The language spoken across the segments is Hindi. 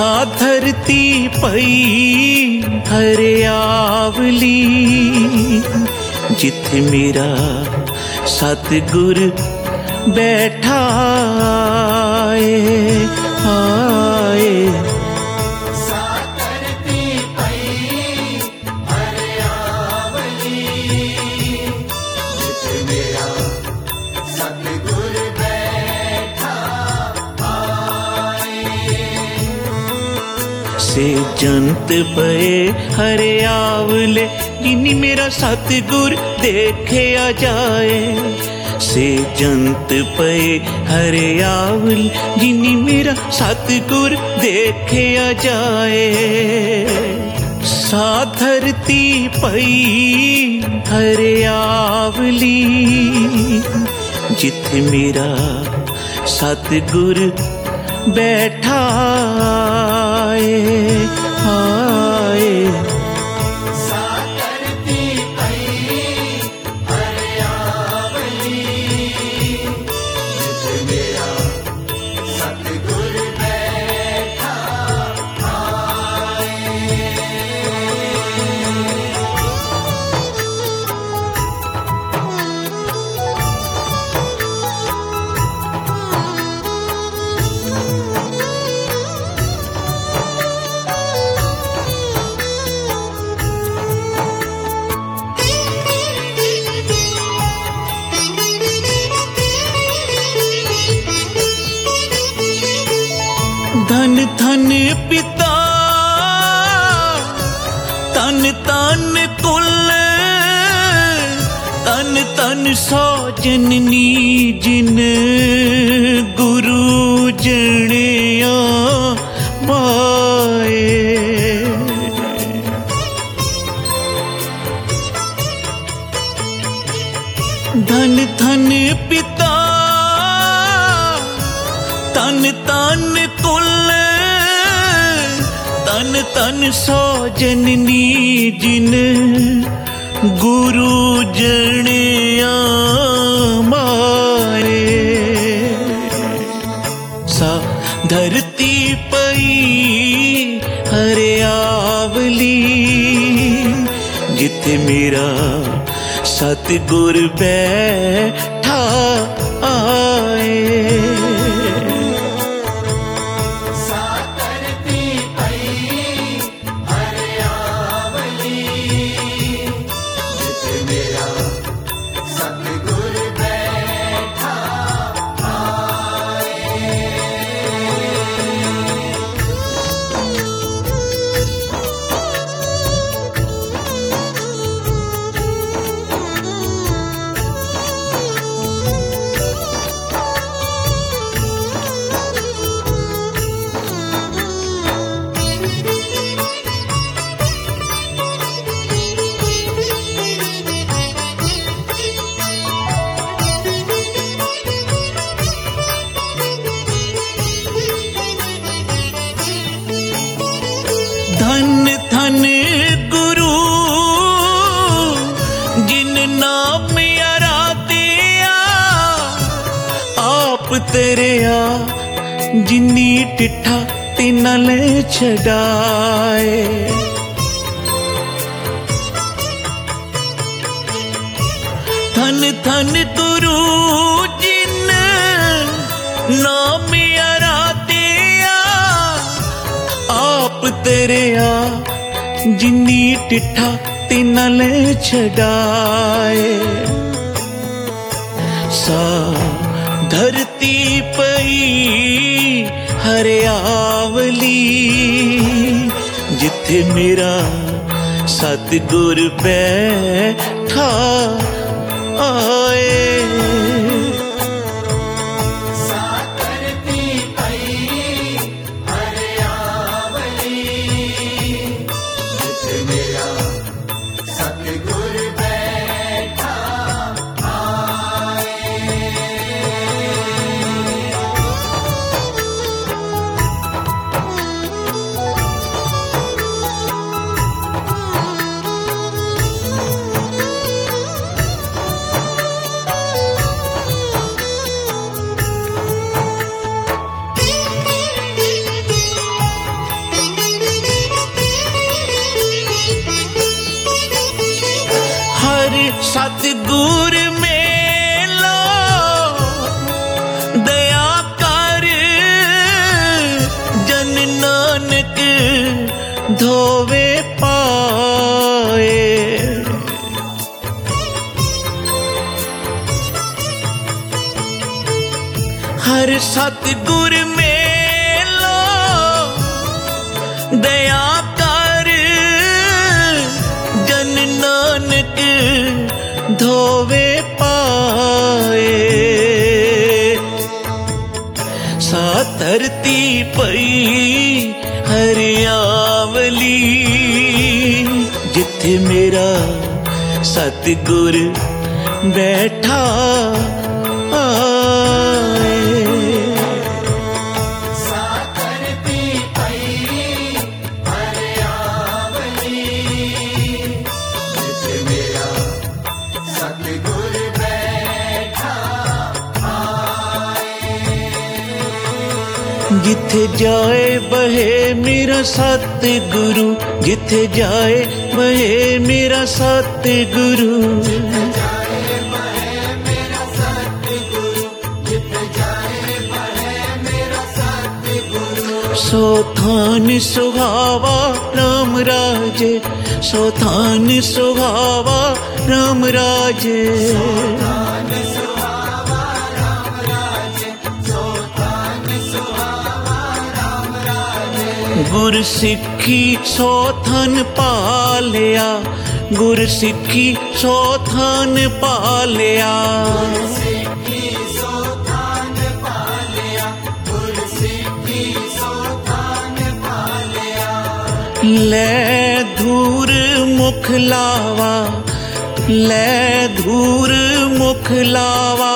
सा धरती पई हरियावली, जिथे मेरा सतगुर बैठा आए। सा धरती पई हरियावली, जिथे मेरा सतगुर बैठा आए। से जंत पए हरियावले, जिनी मेरा सतगुर देखिया जाए। से जंत पए हरियावले, जिनी मेरा सतगुर देखिया जाए। सा धरती पई हरियावली, जिथे मेरा सतगुर बैठा आए। सा धरती पई हरियावली, जिथे मेरा सतगुर बैठा आए। धन धन पिता तन तन कुल, तन तन सौ जननी जिन गुरु जनिया माए। धन धन पिता तन तन कुल, तन तन सौ जननी जिन गुरु जनिया मारे। सा धरती पई हरियावली, जिथे मेरा सतगुर बैठा आए। सा धरती पई हरियावली, जिथे मेरा सतगुर बैठा आए। धन धन गुरु जिन नाम आराधिया, आप तेरे आ जिन्नी टिठा तिन्ना ले छड़ाए। धन धन गुरु जिन नाम आराधिया, आप तेरे आ जिन्नी टिठा तिन्ना ले छड़ाए। सा धरती पई हरियावली, जिथे मेरा सतगुर बैठा आए। सा धरती पई हरियावली, जिथे मेरा सतगुर बैठा आए। सतगुर मेलो दया कर जन नानक धोवे पाए। हर सतगुर मेलो दया कर जन नानक धोवे पाए। सा धरती पई हरियावली जिथे मेरा सतगुर बैठा जिथे जाए बहे मेरा सतगुरु, जिथे जाए बहे मेरा सतगुरु। सो थान सुहावा राम राजे, सो थान सुहावा राम राजे। गुर सिक्खी सो थन पालिया, गुर सिक्खी सो थन पालिया। ले धूर मुख लावा, ले धूर मुख लावा।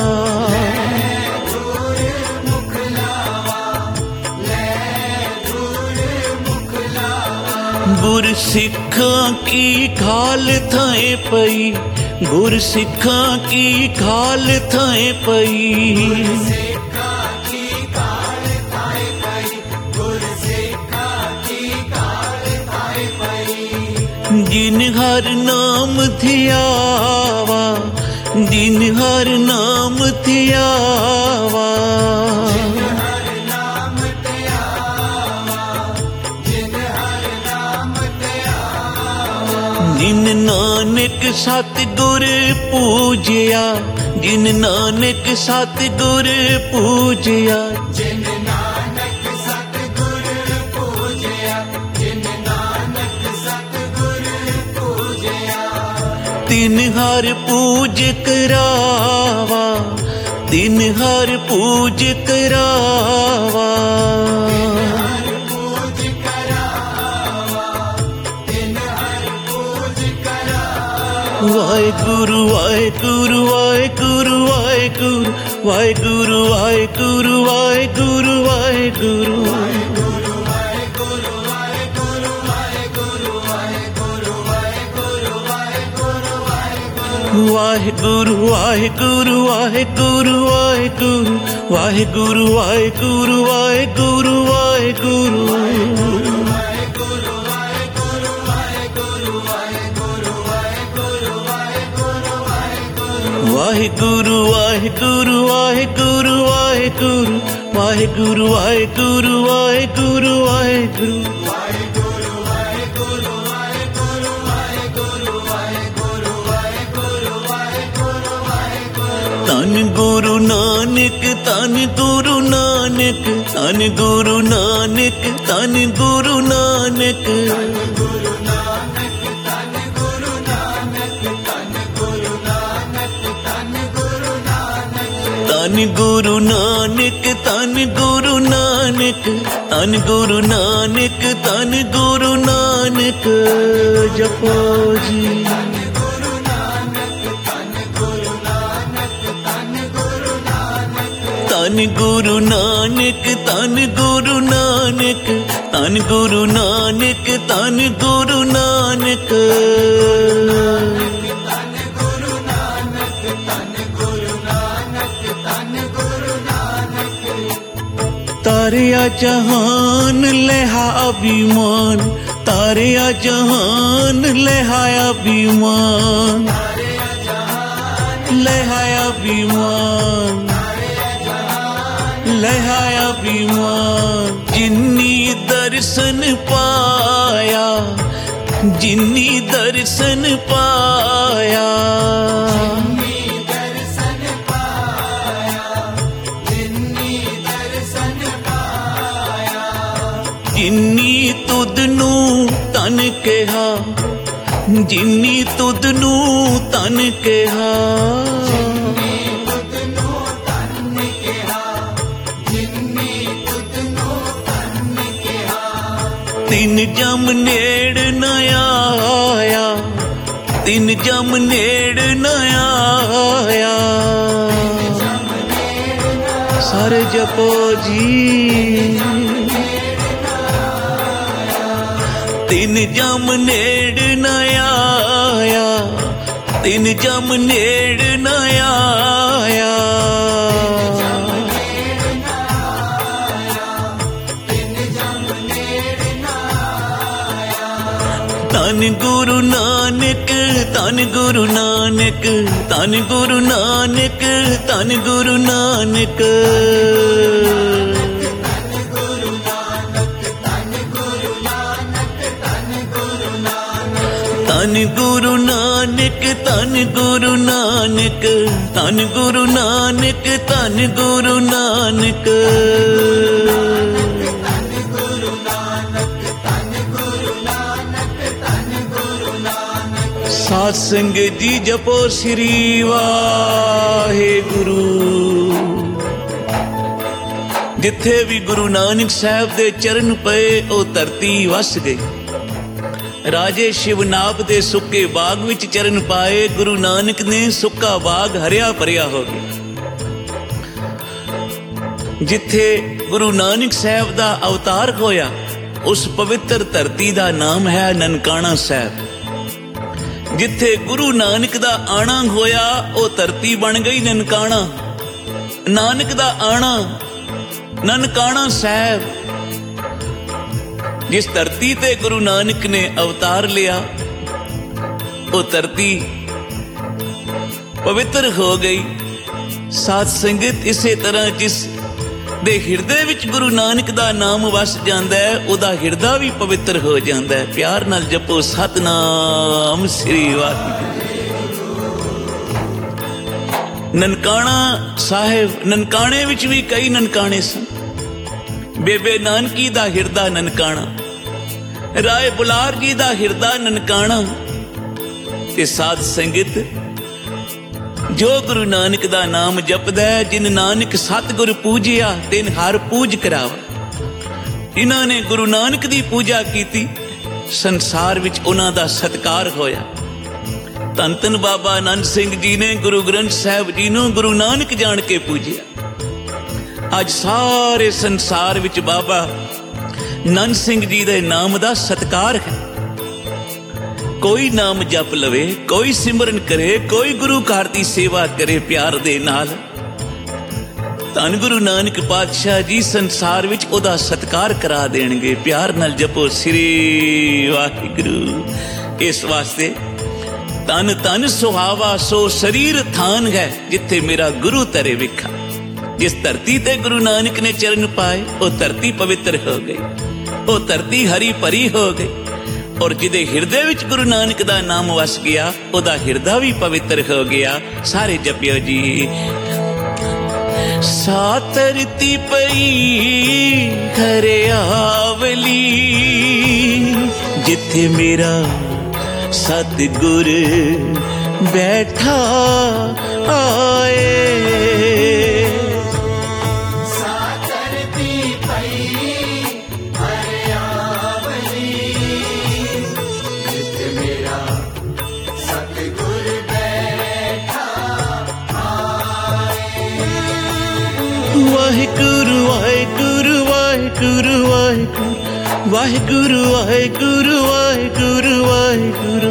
गुर सिक्खां की खाल थाए पई, गुर सिक्खां की खाल थाए पई। जिन हर नाम धियावा, जिन हर नाम धियावा। जिन नानक सतगुर पूजिया, जिन नानक सतगुर पूजिया। जिन नानक सतगुर पूजिया, जिन नानक सतगुर पूजिया। तिन हर पूज करावा, तिन हर पूज करावा। वाहेगुरु वाहेगुरु वाहेगुरु वाहेगुरु वाहेगुरु वाहेगुरु वाहेगुरु वाहेगुरु। वाहेगुरु वाहेगुरु वाहेगुरु वाहेगुरु वाहेगुरु वाहेगुरु वाहेगुरु वाहेगुरु। वाहेगुरु वाहेगुरु वाहेगुरु वाहेगुरु वाहेगुरु वाहेगुरु वाहेगुरु वाहेगुरु। तन गुरु नानक, तन गुरु नानक, तन गुरु नानक, तन गुरु नानक। तन गुरु नानक, तन गुरु नानक, तन गुरु नानक, तन गुरु नानक। जपो जी। तन गुरु नानक, तन गुरु नानक, तन गुरु नानक, तन गुरु नानक। तारिया जहान लेहा अभिमान, तारिया जहान लेहा अभिमान। लहाया बीमान, लहाया बीमान। जिन्नी दर्शन पाया, जिन्नी दर्शन पाया, जिन्नी तुद नू तन कहा, जिन्नी तुद नू तन कहा, तिन जम नेड़ न आया, तिन जम नेड़ न आया। सारे जपो जी, तिन जम नेड़ न आया, तिन जम नेड़ न आया। धन गुरु नानक, धन गुरु नानक, धन गुरु नानक, धन गुरु नानक। धन गुरु नानक, धन गुरु नानक, धन गुरु नानक, धन गुरु नानक। साध संगत जी जपो श्री वाहेगुरु। जिथे भी गुरु नानक साहब दे चरण पए ओ धरती वस गई। राजे शिवनाभ दे सुक्के बाग विच चरण पाए, गुरु नानक ने सुक्का बाग हरिया भरिया हो गया। जिथे गुरु नानक साहब दा अवतार होया उस पवित्र धरती दा नाम है ननकाना साहब। जिथे गुरु नानक दा आना होया ओ धरती बन गई ननकाना। नानक दा आना ननकाना साहब। जिस धरती ते गुरु नानक ने अवतार लिया वो धरती पवित्र हो गई। साध संगत इसे तरह जिस दे हिरदे विच गुरु नानक दा नाम वस जांदा है उदा हिरदा भी पवित्र हो जांदा है। प्यार नाल जपो सतनाम श्री वाहिगुरू। ननकाना साहिब, ननकाने विच भी कई ननकाने सन। बेबे नानकी दा हिरदा ननकाना, राय बुलार जी दा हिरदा ननकाना। ते साध संगत जो गुरु नानक दा नाम जपदा है, जिन नानक सतगुर पूजिया तिन हर पूज करावा। इन्हां ने गुरु नानक दी पूजा कीती, संसार विच उन्हां दा सत्कार होया। धन धन बाबा आनंद सिंह जी ने गुरु ग्रंथ साहिब जी नूं गुरु नानक जान के पूजिया। अज सारे संसार विच बाबा नंद सिंह जी दे नाम दा सत्कार है। कोई नाम जप लवे, कोई सिमरन करे, कोई गुरु घर दी सेवा करे प्यार दे नाल। धन गुरु नानक पातशाह जी संसार विच ओदा सत्कार करा देणगे। प्यार नाल जपो श्री वाहिगुरू। इस वास्ते तन तन सुहावा सो शरीर थान है जिथे मेरा गुरु तरे विखा। जिस धरती ते गुरु नानक ने चरण पाए वो धरती पवित्र हो गई, वो धरती हरी भरी हो गई। और जिदे हिरदे विच गुरु नानक दा नाम वस गया ओदा हिरदा भी पवित्र हो गया। सारे जपियो जी। सा धरती पई हरियावली जिथे मेरा सतगुर बैठा आए। वाहिगुरु वाहिगुरु वाहिगुरु वाहिगुरु वाहिगुरु वाहिगुरु वाहिगुरु वाहिगुरु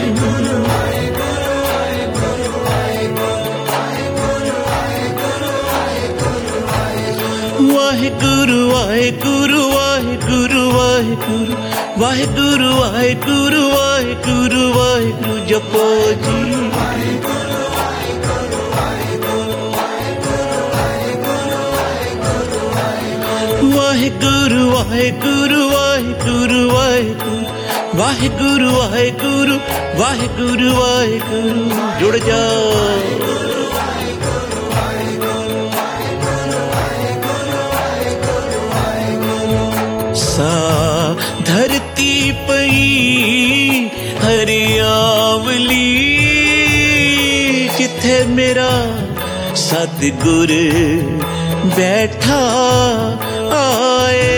वाहिगुरु वाहिगुरु वाहिगुरु वाहिगुरु वाहिगुरु वाहिगुरु वाहिगुरु वाहिगुरु जपो जी। ਵਾਹਿਗੁਰੂ ਵਾਹਿਗੁਰੂ ਵਾਹਿਗੁਰੂ ਵਾਹਿਗੁਰੂ ਵਾਹਿਗੁਰੂ ਵਾਹਿਗੁਰੂ ਵਾਹਿਗੁਰੂ ਵਾਹਿਗੁਰੂ ਜੁੜ ਜਾ सा धरती पई हरियावली जिथे मेरा सतगुर बैठा आए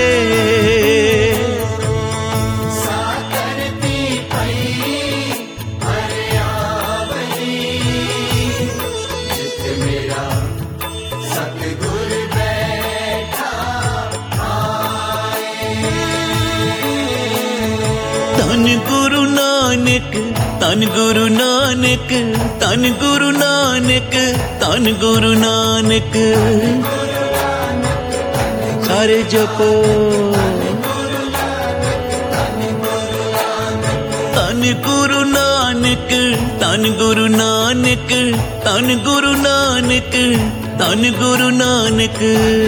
धन गुरु नानक धन गुरु नानक धन गुरु नानक धन गुरु नानक सारे जपो धन गुरु नानक धन गुरु नानक धन गुरु नानक धन गुरु नानक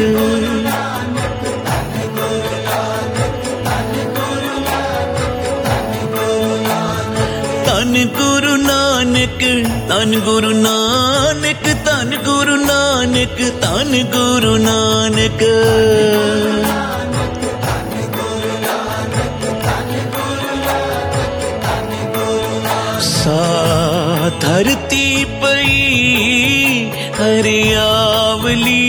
धन गुरु नानक धन गुरु नानक धन गुरु नानक धन गुरु नानक सा धरती पई हरियावली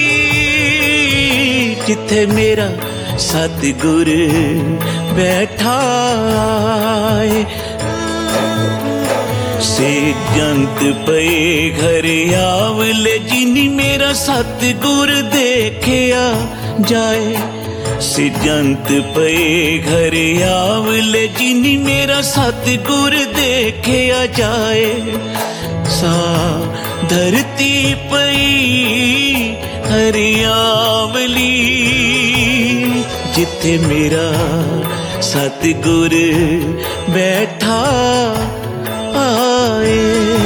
जिथे मेरा सतगुर बैठा है से जंत पे घर आवले जिनी मेरा सतगुर देखिया जाए से जंत पे घर आवले जिनी मेरा सतगुर देखिया जाए सा धरती पई हरियावली जिथे मेरा सतगुर बैठा आए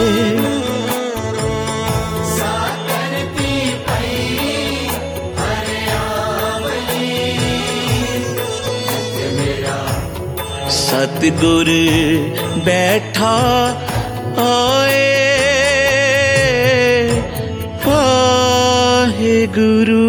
सतगुर बैठा आए वाहे गुरु